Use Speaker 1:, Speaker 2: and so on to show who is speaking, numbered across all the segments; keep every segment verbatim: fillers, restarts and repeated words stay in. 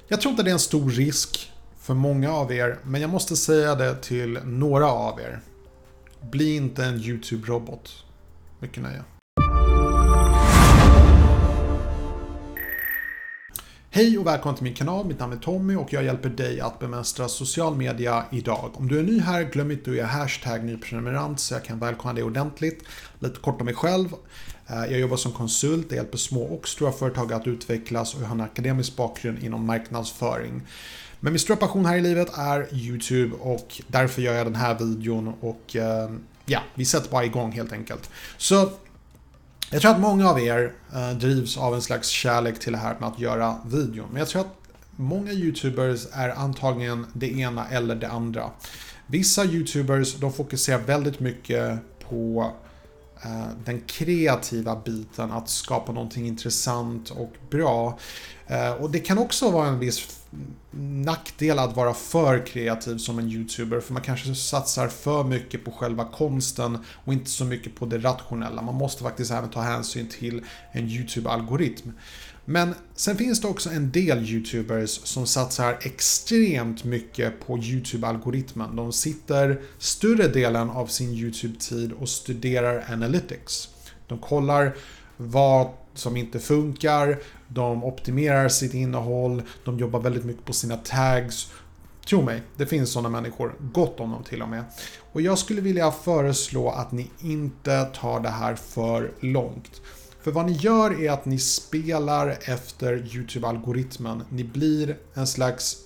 Speaker 1: Jag tror inte det är en stor risk för många av er, men jag måste säga det till några av er. Bli inte en YouTube-robot. Mycket nöje. Hej och välkommen till min kanal, mitt namn är Tommy och jag hjälper dig att bemästra social media idag. Om du är ny här, glöm inte att göra hashtag nyprenumerant så jag kan välkomna dig ordentligt. Lite kort om mig själv. Jag jobbar som konsult, jag hjälper små och stora företag att utvecklas och jag har en akademisk bakgrund inom marknadsföring. Men min stora passion här i livet är YouTube och därför gör jag den här videon och ja, vi sätter bara igång helt enkelt. Så jag tror att många av er eh, drivs av en slags kärlek till det här med att göra videon. Men jag tror att många YouTubers är antagligen det ena eller det andra. Vissa YouTubers de fokuserar väldigt mycket på eh, den kreativa biten. Att skapa någonting intressant och bra. Eh, och det kan också vara en viss nackdel att vara för kreativ som en YouTuber. För man kanske satsar för mycket på själva konsten och inte så mycket på det rationella. Man måste faktiskt även ta hänsyn till en YouTube-algoritm. Men sen finns det också en del YouTubers som satsar extremt mycket på YouTube-algoritmen. De sitter större delen av sin YouTube-tid och studerar analytics. De kollar vad som inte funkar, de optimerar sitt innehåll, de jobbar väldigt mycket på sina tags. Tro mig, det finns sådana människor, gott om dem till och med. Och jag skulle vilja föreslå att ni inte tar det här för långt. För vad ni gör är att ni spelar efter YouTube-algoritmen. Ni blir en slags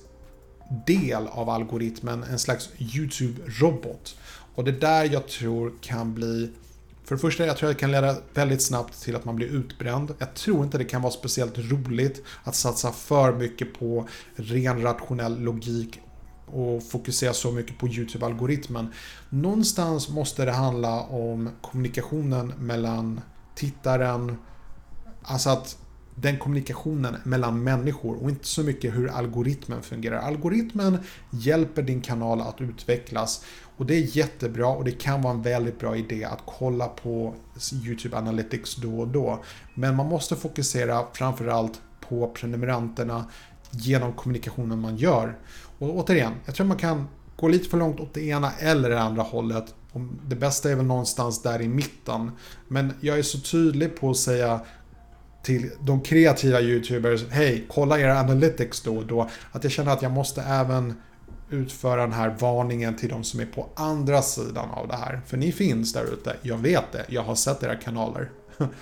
Speaker 1: del av algoritmen, en slags YouTube-robot. Och det där jag tror kan bli... För det första, jag tror att det kan leda väldigt snabbt till att man blir utbränd. Jag tror inte det kan vara speciellt roligt att satsa för mycket på ren rationell logik och fokusera så mycket på YouTube-algoritmen. Någonstans måste det handla om kommunikationen mellan tittaren, alltså att den kommunikationen mellan människor och inte så mycket hur algoritmen fungerar. Algoritmen hjälper din kanal att utvecklas och det är jättebra och det kan vara en väldigt bra idé att kolla på YouTube Analytics då och då. Men man måste fokusera framförallt på prenumeranterna genom kommunikationen man gör. Och återigen, jag tror man kan gå lite för långt åt det ena eller det andra hållet. Det bästa är väl någonstans där i mitten. Men jag är så tydlig på att säga till de kreativa YouTubers, hej, kolla era analytics då och då. Att jag känner att jag måste även utföra den här varningen till de som är på andra sidan av det här. För ni finns där ute, jag vet det, jag har sett era kanaler.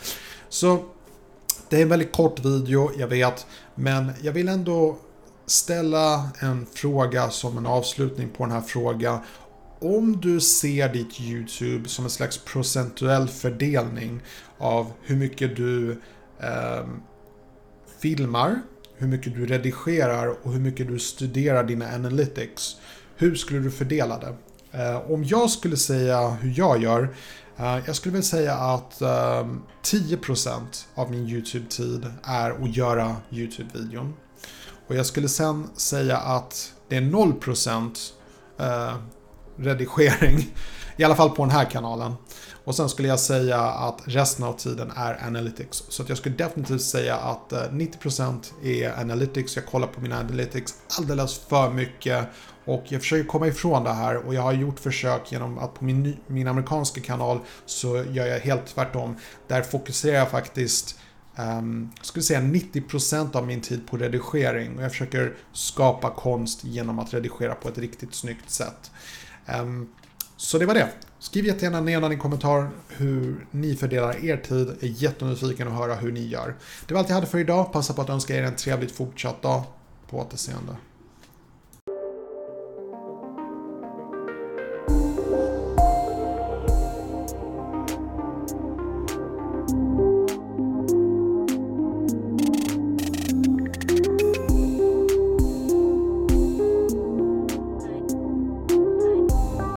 Speaker 1: Så det är en väldigt kort video, jag vet. Men jag vill ändå ställa en fråga som en avslutning på den här frågan. Om du ser ditt YouTube som en slags procentuell fördelning av hur mycket du eh, filmar, hur mycket du redigerar och hur mycket du studerar dina analytics. Hur skulle du fördela det? Eh, om jag skulle säga hur jag gör, eh, jag skulle väl säga att eh, tio procent av min YouTube-tid är att göra YouTube-videon. Och jag skulle sen säga att det är noll procent eh, redigering, i alla fall på den här kanalen. Och sen skulle jag säga att resten av tiden är analytics. Så att jag skulle definitivt säga att nittio procent är analytics. Jag kollar på mina analytics alldeles för mycket. Och jag försöker komma ifrån det här. Och jag har gjort försök genom att på min, min amerikanska kanal så gör jag helt tvärtom. Där fokuserar jag faktiskt um, skulle säga nittio procent av min tid på redigering. Och jag försöker skapa konst genom att redigera på ett riktigt snyggt sätt. Um, så det var det. Skriv jättegärna ner i kommentar hur ni fördelar er tid. Jag är jättenyfiken att höra hur ni gör. Det var allt jag hade för idag. Passa på att önska er en trevligt fortsatt dag. På återseende.